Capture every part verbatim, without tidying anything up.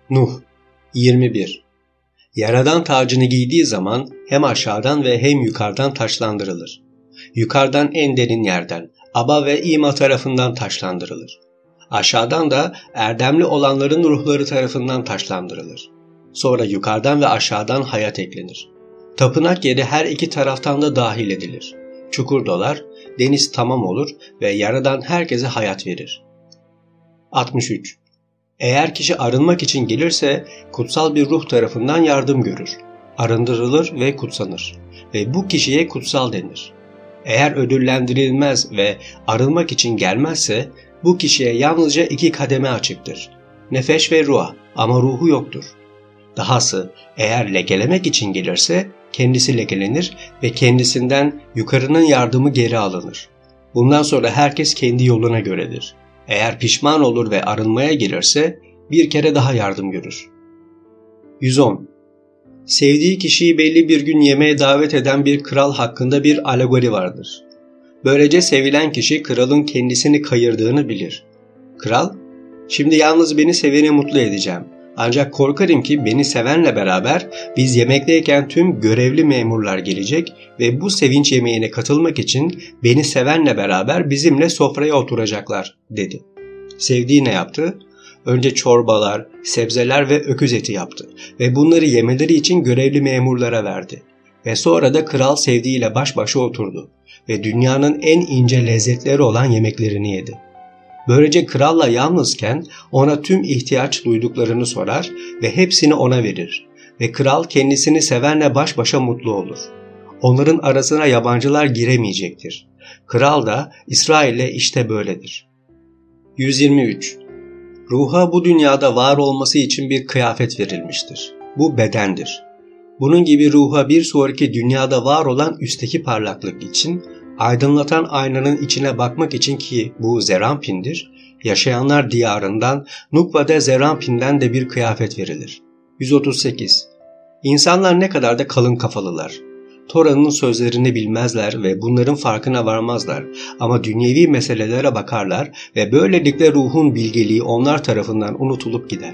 Nuh yirmi bir. Yaradan tacını giydiği zaman hem aşağıdan ve hem yukarıdan taşlandırılır. Yukarıdan en derin yerden, Aba ve İma tarafından taşlandırılır. Aşağıdan da erdemli olanların ruhları tarafından taşlandırılır. Sonra yukarıdan ve aşağıdan hayat eklenir. Tapınak yeri her iki taraftan da dahil edilir. Çukur dolar, deniz tamam olur ve yaradan herkese hayat verir. altmış üç. Eğer kişi arınmak için gelirse kutsal bir ruh tarafından yardım görür. Arındırılır ve kutsanır. Ve bu kişiye kutsal denir. Eğer ödüllendirilmez ve arınmak için gelmezse bu kişiye yalnızca iki kademe açıktır. Nefes ve ruh, ama ruhu yoktur. Dahası eğer lekelemek için gelirse kendisi lekelenir ve kendisinden yukarının yardımı geri alınır. Bundan sonra herkes kendi yoluna göredir. Eğer pişman olur ve arınmaya gelirse bir kere daha yardım görür. yüz on. Sevdiği kişiyi belli bir gün yemeğe davet eden bir kral hakkında bir alegori vardır. Böylece sevilen kişi kralın kendisini kayırdığını bilir. Kral, "Şimdi yalnız beni seveni mutlu edeceğim. Ancak korkarım ki beni sevenle beraber biz yemekteyken tüm görevli memurlar gelecek ve bu sevinç yemeğine katılmak için beni sevenle beraber bizimle sofraya oturacaklar," dedi. Sevdiği ne yaptı? Önce çorbalar, sebzeler ve öküz eti yaptı ve bunları yemeleri için görevli memurlara verdi. Ve sonra da kral sevdiğiyle baş başa oturdu ve dünyanın en ince lezzetleri olan yemeklerini yedi. Böylece kralla yalnızken ona tüm ihtiyaç duyduklarını sorar ve hepsini ona verir ve kral kendisini sevenle baş başa mutlu olur. Onların arasına yabancılar giremeyecektir. Kral da İsrail'le işte böyledir. yüz yirmi üç. Ruha bu dünyada var olması için bir kıyafet verilmiştir. Bu bedendir. Bunun gibi ruha bir sonraki dünyada var olan üstteki parlaklık için, aydınlatan aynanın içine bakmak için ki bu Zerampin'dir, yaşayanlar diyarından Nukva'da Zerampin'den de bir kıyafet verilir. yüz otuz sekiz. İnsanlar ne kadar da kalın kafalılar. Tora'nın sözlerini bilmezler ve bunların farkına varmazlar ama dünyevi meselelere bakarlar ve böylelikle ruhun bilgeliği onlar tarafından unutulup gider.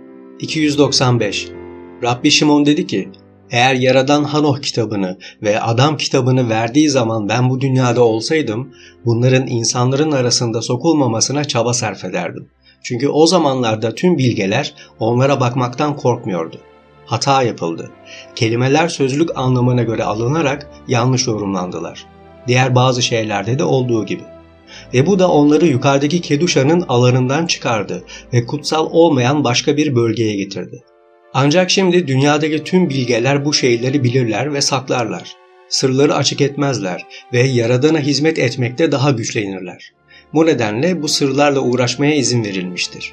iki yüz doksan beş. Rabbi Şimon dedi ki, "Eğer Yaradan Hanoh kitabını ve Adam kitabını verdiği zaman ben bu dünyada olsaydım, bunların insanların arasında sokulmamasına çaba sarf ederdim. Çünkü o zamanlarda tüm bilgeler onlara bakmaktan korkmuyordu. Hata yapıldı. Kelimeler sözlük anlamına göre alınarak yanlış yorumlandılar. Diğer bazı şeylerde de olduğu gibi. Ve bu da onları yukarıdaki Keduşa'nın alanından çıkardı ve kutsal olmayan başka bir bölgeye getirdi. Ancak şimdi dünyadaki tüm bilgeler bu şeyleri bilirler ve saklarlar. Sırları açık etmezler ve Yaradan'a hizmet etmekte daha güçlenirler. Bu nedenle bu sırlarla uğraşmaya izin verilmiştir."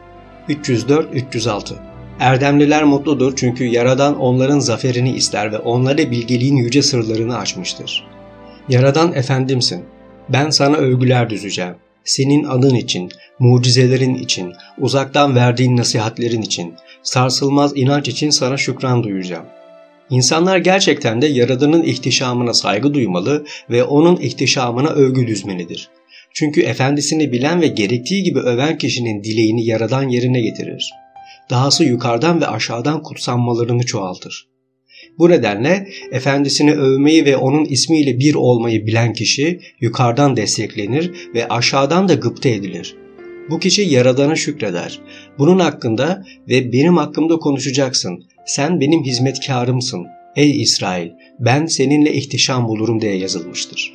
üç yüz dört üç yüz altı. Erdemliler mutludur çünkü Yaradan onların zaferini ister ve onlara bilgeliğin yüce sırlarını açmıştır. Yaradan efendimsin. Ben sana övgüler düzeceğim. Senin adın için, mucizelerin için, uzaktan verdiğin nasihatlerin için, sarsılmaz inanç için sana şükran duyacağım. İnsanlar gerçekten de Yaradan'ın ihtişamına saygı duymalı ve onun ihtişamına övgü düzmelidir. Çünkü efendisini bilen ve gerektiği gibi öven kişinin dileğini Yaradan yerine getirir. Dahası yukarıdan ve aşağıdan kutsanmalarını çoğaltır. Bu nedenle efendisini övmeyi ve onun ismiyle bir olmayı bilen kişi yukarıdan desteklenir ve aşağıdan da gıpta edilir. Bu kişi Yaradan'a şükreder. Bunun hakkında ve benim hakkımda konuşacaksın. Sen benim hizmetkarımsın. Ey İsrail, ben seninle ihtişam bulurum diye yazılmıştır.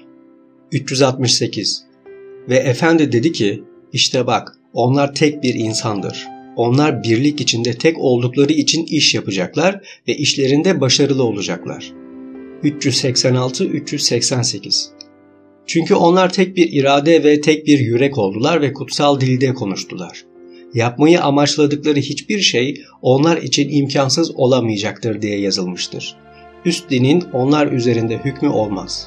üç yüz altmış sekiz. Ve efendi dedi ki, işte bak, onlar tek bir insandır. Onlar birlik içinde tek oldukları için iş yapacaklar ve işlerinde başarılı olacaklar. üç yüz seksen altı üç yüz seksen sekiz. Çünkü onlar tek bir irade ve tek bir yürek oldular ve kutsal dilde konuştular. Yapmayı amaçladıkları hiçbir şey onlar için imkansız olamayacaktır diye yazılmıştır. Üst dinin onlar üzerinde hükmü olmaz.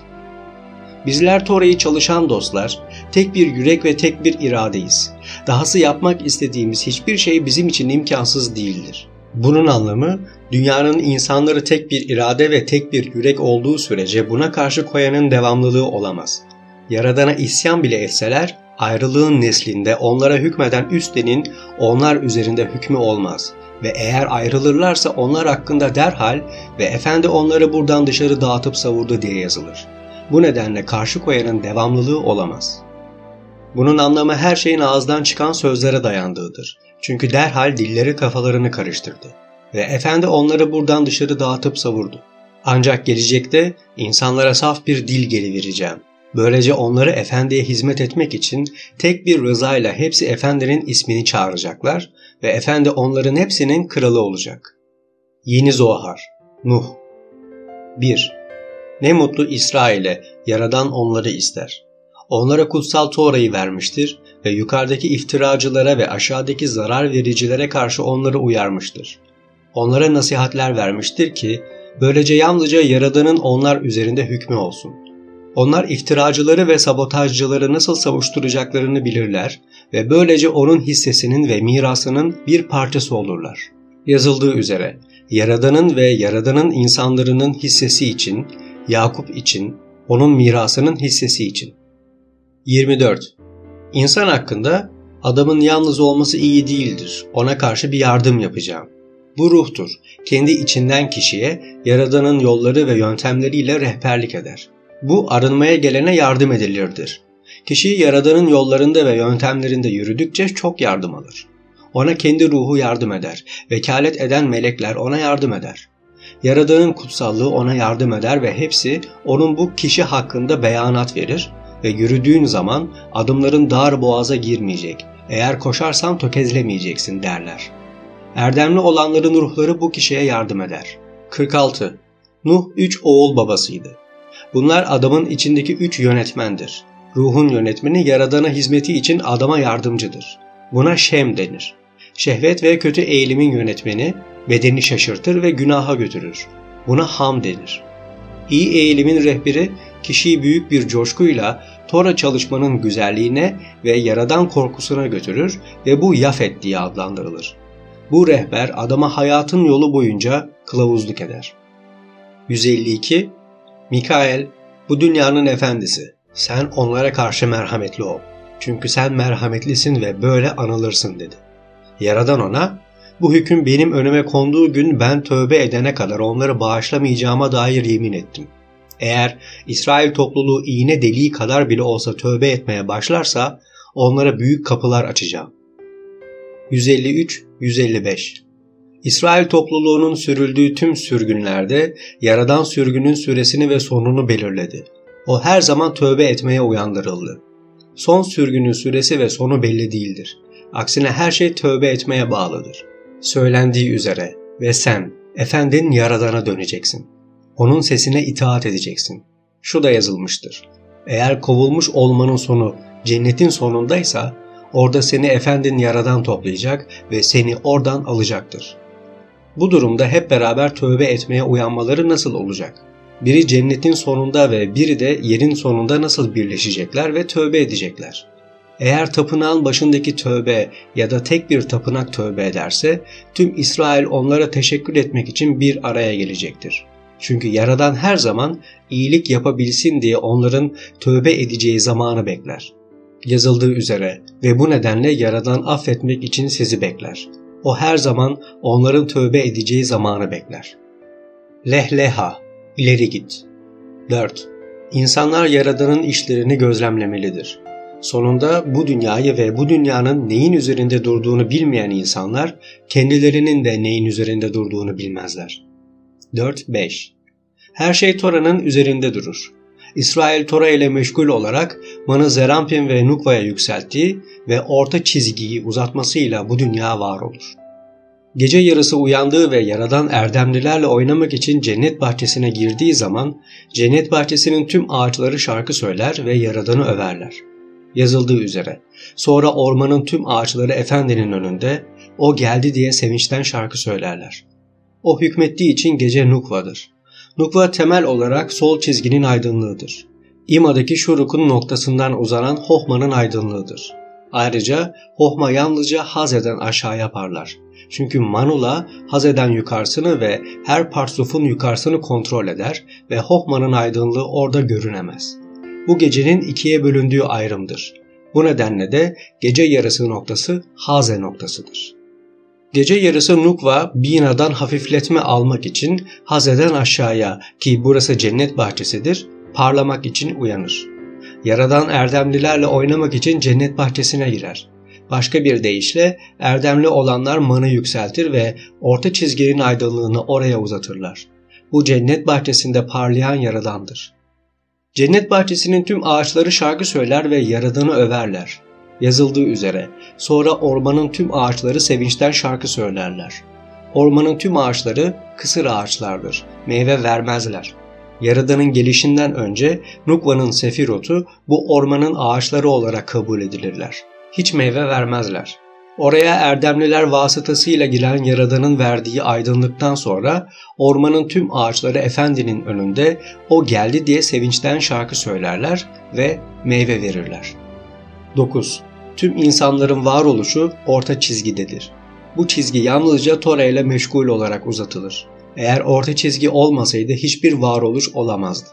Bizler Tora'yı çalışan dostlar, tek bir yürek ve tek bir iradeyiz. Dahası yapmak istediğimiz hiçbir şey bizim için imkansız değildir. Bunun anlamı, dünyanın insanları tek bir irade ve tek bir yürek olduğu sürece buna karşı koyanın devamlılığı olamaz. Yaradan'a isyan bile etseler, ayrılığın neslinde onlara hükmeden üst dinin onlar üzerinde hükmü olmaz ve eğer ayrılırlarsa onlar hakkında derhal ve efendi onları buradan dışarı dağıtıp savurdu diye yazılır. Bu nedenle karşı koyanın devamlılığı olamaz. Bunun anlamı her şeyin ağızdan çıkan sözlere dayandığıdır. Çünkü derhal dilleri kafalarını karıştırdı ve efendi onları buradan dışarı dağıtıp savurdu. Ancak gelecekte insanlara saf bir dil gelivereceğim. Böylece onları efendiye hizmet etmek için tek bir rızayla hepsi efendinin ismini çağıracaklar ve efendi onların hepsinin kralı olacak. Yeni Zohar, Nuh. bir. Ne mutlu İsrail'e, Yaradan onları ister. Onlara kutsal Tora'yı vermiştir ve yukarıdaki iftiracılara ve aşağıdaki zarar vericilere karşı onları uyarmıştır. Onlara nasihatler vermiştir ki, böylece yalnızca Yaradan'ın onlar üzerinde hükmü olsun. Onlar iftiracıları ve sabotajcıları nasıl savuşturacaklarını bilirler ve böylece onun hissesinin ve mirasının bir parçası olurlar. Yazıldığı üzere, Yaradan'ın ve Yaradan'ın insanların hissesi için, Yakup için, onun mirasının hissesi için. yirmi dört. İnsan hakkında, adamın yalnız olması iyi değildir, ona karşı bir yardım yapacağım. Bu ruhtur, kendi içinden kişiye, Yaradan'ın yolları ve yöntemleriyle rehberlik eder. Bu arınmaya gelene yardım edilirdir. Kişi Yaradan'ın yollarında ve yöntemlerinde yürüdükçe çok yardım alır. Ona kendi ruhu yardım eder, vekalet eden melekler ona yardım eder. Yaradan'ın kutsallığı ona yardım eder ve hepsi onun bu kişi hakkında beyanat verir ve yürüdüğün zaman adımların dar boğaza girmeyecek, eğer koşarsan tökezlemeyeceksin derler. Erdemli olanların ruhları bu kişiye yardım eder. kırk altı. Nuh üç oğul babasıydı. Bunlar adamın içindeki üç yönetmendir. Ruhun yönetmeni Yaradan'a hizmeti için adama yardımcıdır. Buna Şem denir. Şehvet ve kötü eğilimin yönetmeni bedeni şaşırtır ve günaha götürür. Buna Ham denir. İyi eğilimin rehberi kişiyi büyük bir coşkuyla Tora çalışmanın güzelliğine ve Yaradan korkusuna götürür ve bu Yafet diye adlandırılır. Bu rehber adama hayatın yolu boyunca kılavuzluk eder. yüz elli iki. Mikael, bu dünyanın efendisi, sen onlara karşı merhametli ol. Çünkü sen merhametlisin ve böyle anılırsın dedi. Yaradan ona, bu hüküm benim önüme konduğu gün ben tövbe edene kadar onları bağışlamayacağıma dair yemin ettim. Eğer İsrail topluluğu iğne deliği kadar bile olsa tövbe etmeye başlarsa onlara büyük kapılar açacağım. yüz elli üç yüz elli beş. İsrail topluluğunun sürüldüğü tüm sürgünlerde Yaradan sürgünün süresini ve sonunu belirledi. O her zaman tövbe etmeye uyandırıldı. Son sürgünün süresi ve sonu belli değildir. Aksine her şey tövbe etmeye bağlıdır. Söylendiği üzere ve sen, efendin Yaradan'a döneceksin. Onun sesine itaat edeceksin. Şu da yazılmıştır. Eğer kovulmuş olmanın sonu cennetin sonundaysa, orada seni efendin Yaradan toplayacak ve seni oradan alacaktır. Bu durumda hep beraber tövbe etmeye uyanmaları nasıl olacak? Biri cennetin sonunda ve biri de yerin sonunda nasıl birleşecekler ve tövbe edecekler? Eğer tapınağın başındaki tövbe ya da tek bir tapınak tövbe ederse, tüm İsrail onlara teşekkür etmek için bir araya gelecektir. Çünkü Yaradan her zaman iyilik yapabilsin diye onların tövbe edeceği zamanı bekler. Yazıldığı üzere ve bu nedenle Yaradan affetmek için sizi bekler. O her zaman onların tövbe edeceği zamanı bekler. Lehleha, ileri git. dört. İnsanlar Yaradan'ın işlerini gözlemlemelidir. Sonunda bu dünyayı ve bu dünyanın neyin üzerinde durduğunu bilmeyen insanlar, kendilerinin de neyin üzerinde durduğunu bilmezler. dört beş. Her şey Tora'nın üzerinde durur. İsrail Tora ile meşgul olarak Man'ı Zerampin ve Nukva'ya yükselttiği ve orta çizgiyi uzatmasıyla bu dünya var olur. Gece yarısı uyandığı ve Yaradan erdemlilerle oynamak için cennet bahçesine girdiği zaman cennet bahçesinin tüm ağaçları şarkı söyler ve Yaradan'ı överler. Yazıldığı üzere sonra ormanın tüm ağaçları efendinin önünde o geldi diye sevinçten şarkı söylerler. O hükmettiği için gece Nukva'dır. Nukva temel olarak sol çizginin aydınlığıdır. İma'daki Şuruk'un noktasından uzanan Hohma'nın aydınlığıdır. Ayrıca Hohma yalnızca Haze'den aşağıya parlar. Çünkü Manula Haze'den yukarısını ve her parsufun yukarısını kontrol eder ve Hohma'nın aydınlığı orada görünemez. Bu gecenin ikiye bölündüğü ayrımdır. Bu nedenle de gece yarısı noktası Haze noktasıdır. Gece yarısı Nukva Bina'dan hafifletme almak için Haze'den aşağıya, ki burası cennet bahçesidir, parlamak için uyanır. Yaradan erdemlilerle oynamak için cennet bahçesine girer. Başka bir deyişle erdemli olanlar manı yükseltir ve orta çizginin aydınlığını oraya uzatırlar. Bu cennet bahçesinde parlayan Yaradandır. Cennet bahçesinin tüm ağaçları şarkı söyler ve Yaradan'ı överler. Yazıldığı üzere sonra ormanın tüm ağaçları sevinçten şarkı söylerler. Ormanın tüm ağaçları kısır ağaçlardır, meyve vermezler. Yaradan'ın gelişinden önce Nukva'nın sefirotu bu ormanın ağaçları olarak kabul edilirler. Hiç meyve vermezler. Oraya erdemliler vasıtasıyla giren Yaradan'ın verdiği aydınlıktan sonra ormanın tüm ağaçları Efendinin önünde o geldi diye sevinçten şarkı söylerler ve meyve verirler. dokuz. Tüm insanların varoluşu orta çizgidedir. Bu çizgi yalnızca Tora ile meşgul olarak uzatılır. Eğer orta çizgi olmasaydı hiçbir varoluş olamazdı.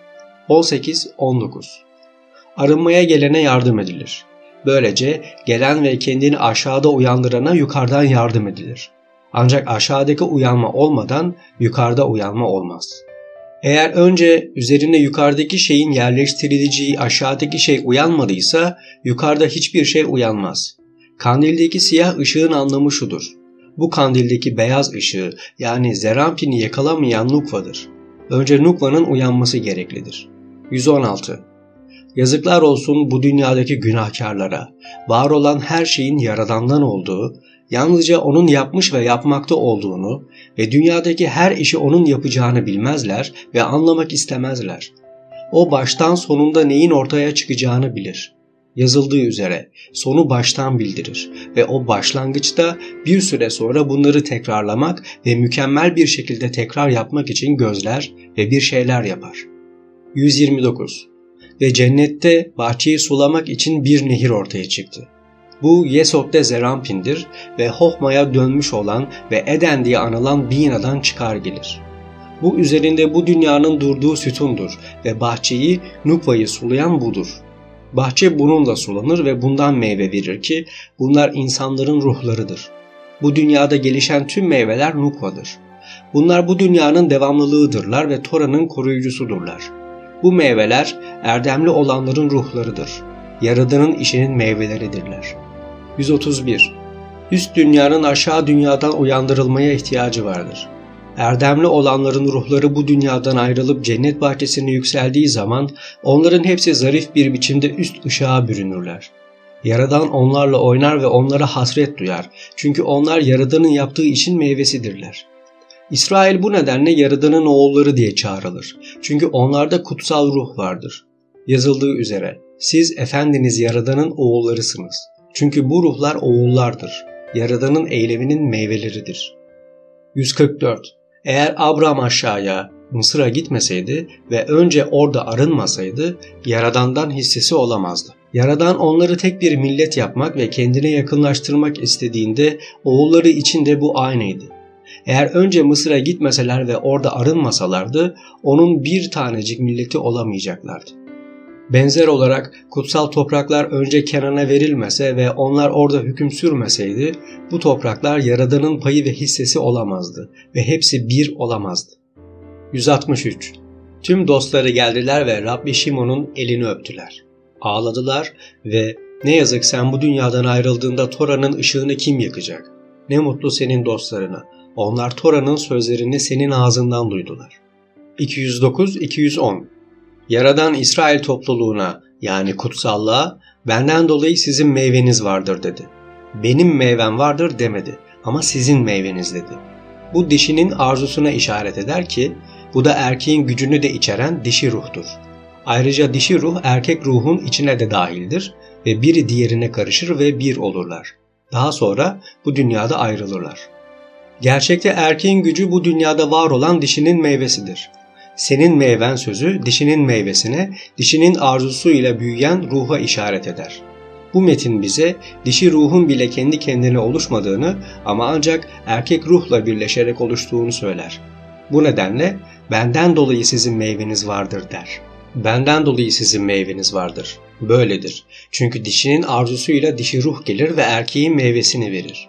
on sekiz on dokuz. Arınmaya gelene yardım edilir. Böylece gelen ve kendini aşağıda uyandırana yukarıdan yardım edilir. Ancak aşağıdaki uyanma olmadan yukarıda uyanma olmaz. Eğer önce üzerine yukarıdaki şeyin yerleştirileceği aşağıdaki şey uyanmadıysa yukarıda hiçbir şey uyanmaz. Kandildeki siyah ışığın anlamı şudur: bu kandildeki beyaz ışığı, yani Zerampin'i yakalamayan Nukva'dır. Önce Nukva'nın uyanması gereklidir. yüz on altı. Yazıklar olsun bu dünyadaki günahkarlara, var olan her şeyin Yaradan'dan olduğu, yalnızca O'nun yapmış ve yapmakta olduğunu ve dünyadaki her işi O'nun yapacağını bilmezler ve anlamak istemezler. O baştan sonunda neyin ortaya çıkacağını bilir. Yazıldığı üzere sonu baştan bildirir ve o başlangıçta bir süre sonra bunları tekrarlamak ve mükemmel bir şekilde tekrar yapmak için gözler ve bir şeyler yapar. yüz yirmi dokuz. Ve cennette bahçeyi sulamak için bir nehir ortaya çıktı. Bu Yesod'de Zerampin'dir ve Hohma'ya dönmüş olan ve Eden diye anılan Bina'dan çıkar gelir. Bu üzerinde bu dünyanın durduğu sütundur ve bahçeyi, Nukva'yı sulayan budur. Bahçe bununla sulanır ve bundan meyve verir ki bunlar insanların ruhlarıdır. Bu dünyada gelişen tüm meyveler Nukva'dır. Bunlar bu dünyanın devamlılığıdırlar ve Tora'nın koruyucusudurlar. Bu meyveler erdemli olanların ruhlarıdır. Yaradan'ın işinin meyveleridirler. yüz otuz bir. Üst dünyanın aşağı dünyadan uyandırılmaya ihtiyacı vardır. Erdemli olanların ruhları bu dünyadan ayrılıp cennet bahçesine yükseldiği zaman onların hepsi zarif bir biçimde üst ışığa bürünürler. Yaradan onlarla oynar ve onlara hasret duyar. Çünkü onlar Yaradan'ın yaptığı işin meyvesidirler. İsrail bu nedenle Yaradan'ın oğulları diye çağrılır. Çünkü onlarda kutsal ruh vardır. Yazıldığı üzere siz Efendiniz Yaradan'ın oğullarısınız. Çünkü bu ruhlar oğullardır. Yaradan'ın eyleminin meyveleridir. yüz kırk dört. Eğer Abram aşağıya, Mısır'a gitmeseydi ve önce orada arınmasaydı Yaradan'dan hissesi olamazdı. Yaradan onları tek bir millet yapmak ve kendine yakınlaştırmak istediğinde oğulları için de bu aynıydı. Eğer önce Mısır'a gitmeseler ve orada arınmasalardı onun bir tanecik milleti olamayacaklardı. Benzer olarak kutsal topraklar önce Kenan'a verilmese ve onlar orada hüküm sürmeseydi bu topraklar Yaradan'ın payı ve hissesi olamazdı ve hepsi bir olamazdı. yüz altmış üç. Tüm dostları geldiler ve Rabbi Şimon'un elini öptüler. Ağladılar ve "Ne yazık sen bu dünyadan ayrıldığında Tora'nın ışığını kim yakacak? Ne mutlu senin dostlarına. Onlar Tora'nın sözlerini senin ağzından duydular." iki yüz dokuz iki yüz on. Yaradan İsrail topluluğuna, yani kutsallığa, "Benden dolayı sizin meyveniz vardır" dedi. "Benim meyvem vardır" demedi ama "sizin meyveniz" dedi. Bu dişinin arzusuna işaret eder ki bu da erkeğin gücünü de içeren dişi ruhtur. Ayrıca dişi ruh erkek ruhun içine de dahildir ve biri diğerine karışır ve bir olurlar. Daha sonra bu dünyada ayrılırlar. Gerçekte erkeğin gücü bu dünyada var olan dişinin meyvesidir. Senin meyven sözü dişinin meyvesine, dişinin arzusuyla büyüyen ruha işaret eder. Bu metin bize dişi ruhun bile kendi kendine oluşmadığını ama ancak erkek ruhla birleşerek oluştuğunu söyler. Bu nedenle "Benden dolayı sizin meyveniz vardır" der. Benden dolayı sizin meyveniz vardır. Böyledir. Çünkü dişinin arzusuyla dişi ruh gelir ve erkeğin meyvesini verir.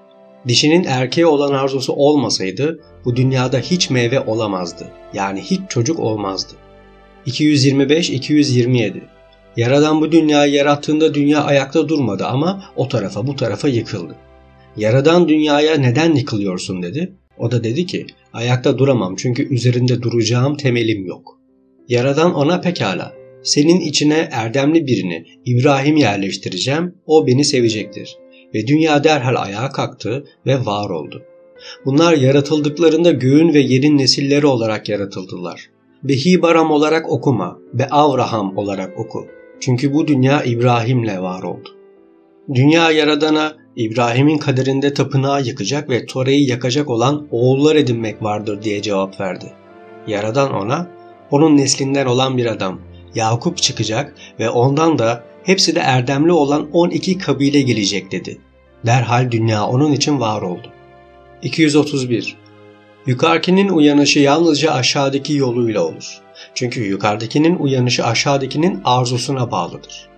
Dişinin erkeğe olan arzusu olmasaydı bu dünyada hiç meyve olamazdı. Yani hiç çocuk olmazdı. iki yüz yirmi beş iki yüz yirmi yedi. Yaradan bu dünyayı yarattığında dünya ayakta durmadı ama o tarafa bu tarafa yıkıldı. Yaradan dünyaya neden yıkılıyorsun dedi. O da dedi ki ayakta duramam çünkü üzerinde duracağım temelim yok. Yaradan ona pekala senin içine erdemli birini İbrahim yerleştireceğim, o beni sevecektir. Ve dünya derhal ayağa kalktı ve var oldu. Bunlar yaratıldıklarında göğün ve yerin nesilleri olarak yaratıldılar. Behibaram olarak okuma, Be Avraham olarak oku. Çünkü bu dünya İbrahim'le var oldu. Dünya yaradana İbrahim'in kaderinde tapınağı yıkacak ve Tore'yi yakacak olan oğullar edinmek vardır diye cevap verdi. Yaradan ona, onun neslinden olan bir adam, Yakup çıkacak ve ondan da hepsi de erdemli olan on iki kabile gelecek dedi. Derhal dünya onun için var oldu. iki yüz otuz bir. Yukarıdakinin uyanışı yalnızca aşağıdaki yoluyla olur. Çünkü yukarıdakinin uyanışı aşağıdakinin arzusuna bağlıdır.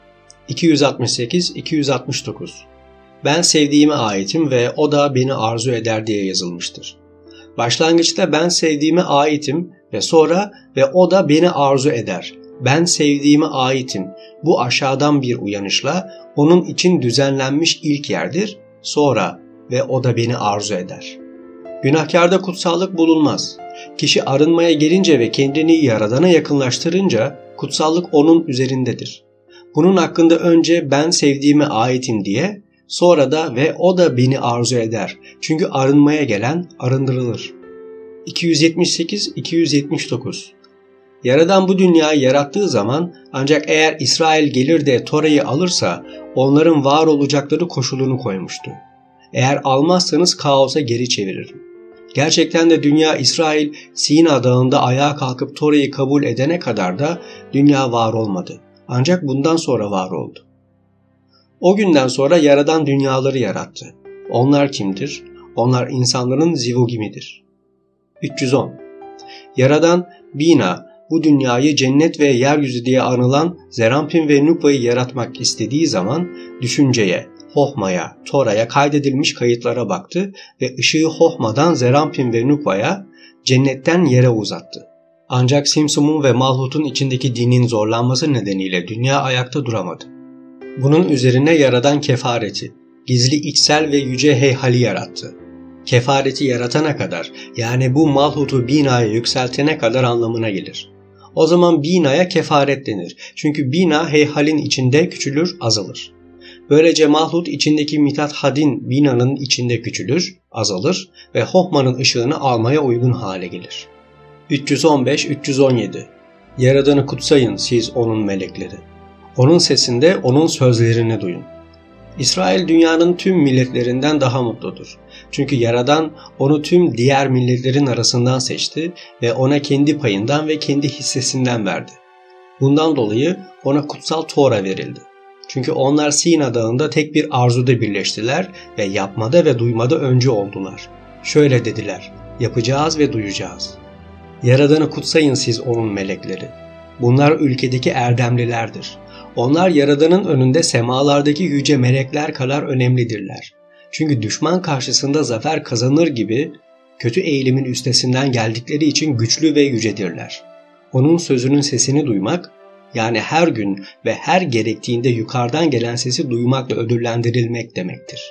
iki yüz altmış sekiz iki yüz altmış dokuz. Ben sevdiğime aitim ve o da beni arzu eder diye yazılmıştır. Başlangıçta ben sevdiğime aitim ve sonra ve o da beni arzu eder. Ben sevdiğime aitim. Bu aşağıdan bir uyanışla onun için düzenlenmiş ilk yerdir. Sonra ve o da beni arzu eder. Günahkarda kutsallık bulunmaz. Kişi arınmaya gelince ve kendini Yaradan'a yakınlaştırınca kutsallık onun üzerindedir. Bunun hakkında önce ben sevdiğime aitim diye, sonra da ve o da beni arzu eder. Çünkü arınmaya gelen arındırılır. iki yüz yetmiş sekiz iki yüz yetmiş dokuz. Yaradan bu dünyayı yarattığı zaman ancak eğer İsrail gelir de Tore'yi alırsa onların var olacakları koşulunu koymuştu. Eğer almazsanız kaosa geri çeviririm. Gerçekten de dünya İsrail Sina Dağı'nda ayağa kalkıp Tore'yi kabul edene kadar da dünya var olmadı. Ancak bundan sonra var oldu. O günden sonra Yaradan dünyaları yarattı. Onlar kimdir? Onlar insanların zivugimidir. üç yüz on. Yaradan Bina, bu dünyayı cennet ve yeryüzü diye anılan Zerampin ve Nukva'yı yaratmak istediği zaman düşünceye, Hohma'ya, Tora'ya kaydedilmiş kayıtlara baktı ve ışığı Hohma'dan Zerampin ve Nukva'ya, cennetten yere uzattı. Ancak Simsum'un ve Malhut'un içindeki dinin zorlanması nedeniyle dünya ayakta duramadı. Bunun üzerine Yaradan kefareti, gizli içsel ve yüce heyhali yarattı. Kefareti yaratana kadar, yani bu Malhut'u Bina'ya yükseltene kadar anlamına gelir. O zaman Bina'ya kefaret denir. Çünkü Bina heyhalin içinde küçülür, azalır. Böylece Malhut içindeki Mitat Hadin Bina'nın içinde küçülür, azalır ve Hohma'nın ışığını almaya uygun hale gelir. üç yüz on beş üç yüz on yedi. Yaradan'ı kutsayın siz onun melekleri. Onun sesinde onun sözlerini duyun. İsrail dünyanın tüm milletlerinden daha mutludur. Çünkü Yaradan onu tüm diğer milletlerin arasından seçti ve ona kendi payından ve kendi hissesinden verdi. Bundan dolayı ona kutsal Tora verildi. Çünkü onlar Sina Dağı'nda tek bir arzuda birleştiler ve yapmada ve duymada öncü oldular. Şöyle dediler, yapacağız ve duyacağız. Yaradan'ı kutsayın siz onun melekleri. Bunlar ülkedeki erdemlilerdir. Onlar Yaradan'ın önünde semalardaki yüce melekler kadar önemlidirler. Çünkü düşman karşısında zafer kazanır gibi kötü eğilimin üstesinden geldikleri için güçlü ve yücedirler. Onun sözünün sesini duymak, yani her gün ve her gerektiğinde yukarıdan gelen sesi duymakla ödüllendirilmek demektir.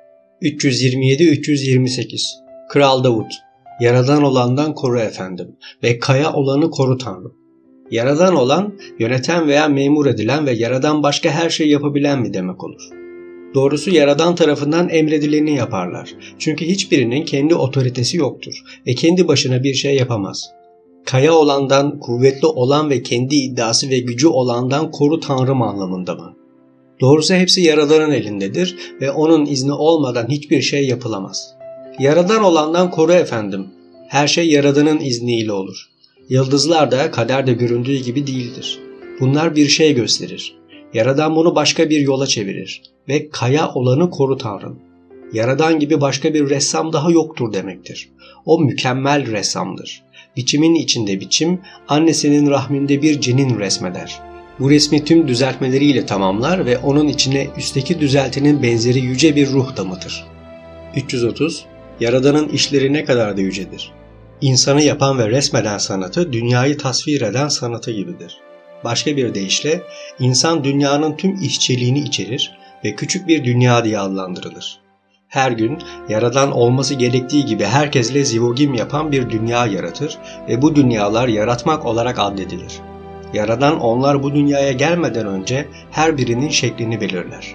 üç yüz yirmi yedi üç yüz yirmi sekiz. Kral Davut, Yaradan olandan koru efendim ve kaya olanı koru Tanrım. Yaradan olan, yöneten veya memur edilen ve Yaradan başka her şey yapabilen mi demek olur? Doğrusu Yaradan tarafından emredileni yaparlar. Çünkü hiçbirinin kendi otoritesi yoktur ve kendi başına bir şey yapamaz. Kaya olandan, kuvvetli olan ve kendi iddiası ve gücü olandan koru Tanrım anlamında mı? Doğrusu hepsi Yaradan'ın elindedir ve onun izni olmadan hiçbir şey yapılamaz. Yaradan olandan koru efendim. Her şey Yaradan'ın izniyle olur. Yıldızlar da kaderde göründüğü gibi değildir. Bunlar bir şey gösterir. Yaradan bunu başka bir yola çevirir ve kaya olanı koru Tanrım. Yaradan gibi başka bir ressam daha yoktur demektir. O mükemmel ressamdır. Biçimin içinde biçim, annesinin rahminde bir cenin resmeder. Bu resmi tüm düzeltmeleriyle tamamlar ve onun içine üstteki düzeltinin benzeri yüce bir ruh damıtır. üç yüz otuz. Yaradanın işleri ne kadar da yücedir. İnsanı yapan ve resmeden sanatı, dünyayı tasvir eden sanatı gibidir. Başka bir deyişle, insan dünyanın tüm işçiliğini içerir ve küçük bir dünya diye adlandırılır. Her gün, Yaradan olması gerektiği gibi herkesle zivogim yapan bir dünya yaratır ve bu dünyalar yaratmak olarak addedilir. Yaradan onlar bu dünyaya gelmeden önce her birinin şeklini belirler.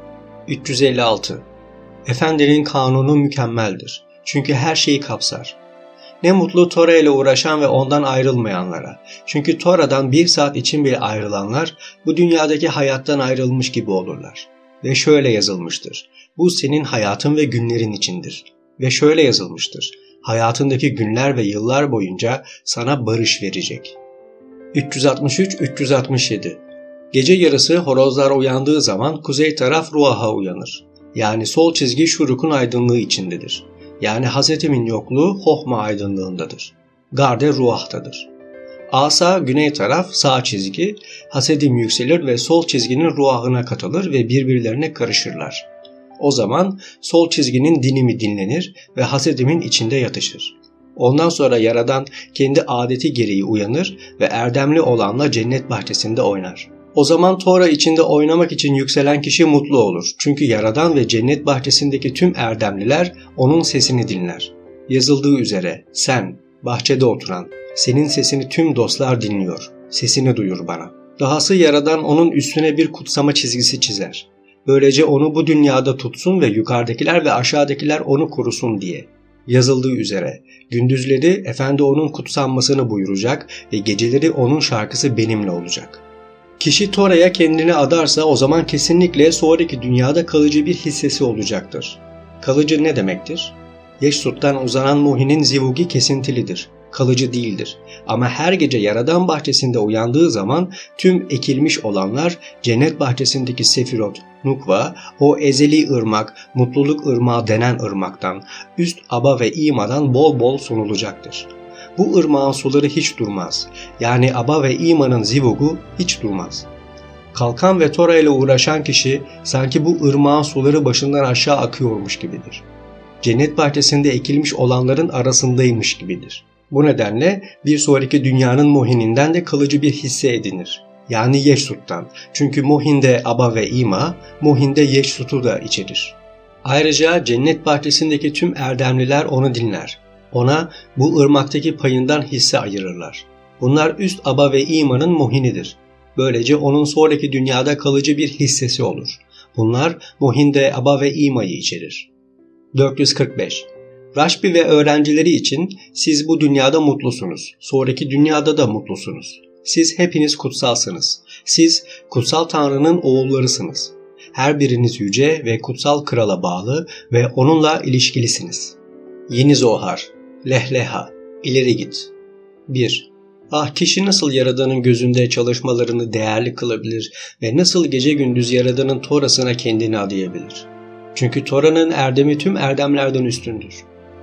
üç yüz elli altı. Efendinin kanunu mükemmeldir. Çünkü her şeyi kapsar. Ne mutlu Tora ile uğraşan ve ondan ayrılmayanlara. Çünkü Tora'dan bir saat için bile ayrılanlar bu dünyadaki hayattan ayrılmış gibi olurlar. Ve şöyle yazılmıştır. Bu senin hayatın ve günlerin içindir. Ve şöyle yazılmıştır. Hayatındaki günler ve yıllar boyunca sana barış verecek. üç yüz altmış üç üç yüz altmış yedi. Gece yarısı horozlar uyandığı zaman kuzey taraf Ruah'a uyanır. Yani sol çizgi Şuruk'un aydınlığı içindedir. Yani Hasetim'in yokluğu Hohma aydınlığındadır. Garde Ruah'tadır. Asa güney taraf sağ çizgi, Hasedim yükselir ve sol çizginin Ruah'ına katılır ve birbirlerine karışırlar. O zaman sol çizginin dinimi dinlenir ve Hasedim'in içinde yatışır. Ondan sonra Yaradan kendi adeti gereği uyanır ve erdemli olanla cennet bahçesinde oynar. O zaman Tora içinde oynamak için yükselen kişi mutlu olur. Çünkü Yaradan ve cennet bahçesindeki tüm erdemliler onun sesini dinler. Yazıldığı üzere sen, bahçede oturan, senin sesini tüm dostlar dinliyor. Sesini duyur bana. Dahası Yaradan onun üstüne bir kutsama çizgisi çizer. Böylece onu bu dünyada tutsun ve yukarıdakiler ve aşağıdakiler onu korusun diye. Yazıldığı üzere gündüzleri Efendi onun kutsanmasını buyuracak ve geceleri onun şarkısı benimle olacak. Kişi Tora'ya kendini adarsa o zaman kesinlikle sonraki dünyada kalıcı bir hissesi olacaktır. Kalıcı ne demektir? Yeşsut'tan uzanan muhinin zivugi kesintilidir. Kalıcı değildir. Ama her gece Yaradan bahçesinde uyandığı zaman tüm ekilmiş olanlar cennet bahçesindeki Sefirot, Nukva, o ezeli ırmak, mutluluk ırmağı denen ırmaktan, üst aba ve imadan bol bol sunulacaktır. Bu ırmağın suları hiç durmaz. Yani aba ve imanın zivugu hiç durmaz. Kalkan ve Tora ile uğraşan kişi sanki bu ırmağın suları başından aşağı akıyormuş gibidir. Cennet bahçesinde ekilmiş olanların arasındaymış gibidir. Bu nedenle bir sonraki dünyanın muhininden de kalıcı bir hisse edinir. Yani Yeşsut'tan. Çünkü muhinde aba ve ima, muhinde Yeşsut'u da içerir. Ayrıca cennet bahçesindeki tüm erdemliler onu dinler. Ona bu ırmaktaki payından hisse ayırırlar. Bunlar üst aba ve imanın muhinidir. Böylece onun sonraki dünyada kalıcı bir hissesi olur. Bunlar muhinde aba ve imayı içerir. dört yüz kırk beş. Raşbi ve öğrencileri için siz bu dünyada mutlusunuz. Sonraki dünyada da mutlusunuz. Siz hepiniz kutsalsınız. Siz kutsal Tanrı'nın oğullarısınız. Her biriniz yüce ve kutsal krala bağlı ve onunla ilişkilisiniz. Yeni Zohar, Lehleha, ileri git. bir. Ah kişi nasıl Yaradan'ın gözünde çalışmalarını değerli kılabilir ve nasıl gece gündüz Yaradan'ın Torasına kendini adayabilir? Çünkü Tora'nın erdemi tüm erdemlerden üstündür.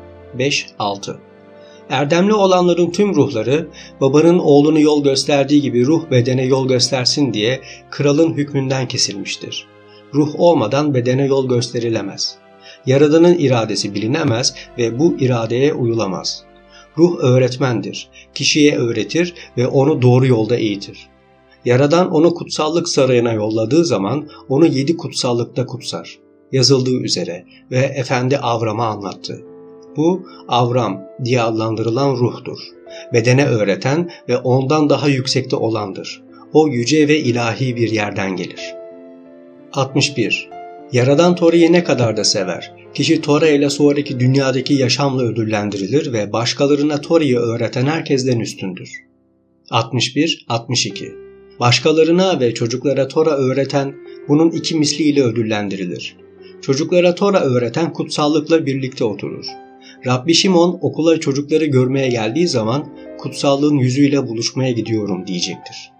beş altı. Erdemli olanların tüm ruhları, babanın oğlunu yol gösterdiği gibi ruh bedene yol göstersin diye kralın hükmünden kesilmiştir. Ruh olmadan bedene yol gösterilemez. Yaradan'ın iradesi bilinemez ve bu iradeye uyulamaz. Ruh öğretmendir. Kişiye öğretir ve onu doğru yolda eğitir. Yaradan onu kutsallık sarayına yolladığı zaman onu yedi kutsallıkta kutsar. Yazıldığı üzere ve Efendi Avram'a anlattı. Bu Avram diye adlandırılan ruhtur. Bedene öğreten ve ondan daha yüksekte olandır. O yüce ve ilahi bir yerden gelir. altmış bir. Yaradan Tora'yı ne kadar da sever. Kişi Tora ile sonraki dünyadaki yaşamla ödüllendirilir ve başkalarına Tora'yı öğreten herkesten üstündür. altmış bir altmış iki. Başkalarına ve çocuklara Tora öğreten bunun iki misliyle ödüllendirilir. Çocuklara Tora öğreten kutsallıkla birlikte oturur. Rabbi Şimon okula çocukları görmeye geldiği zaman kutsallığın yüzüyle buluşmaya gidiyorum diyecektir.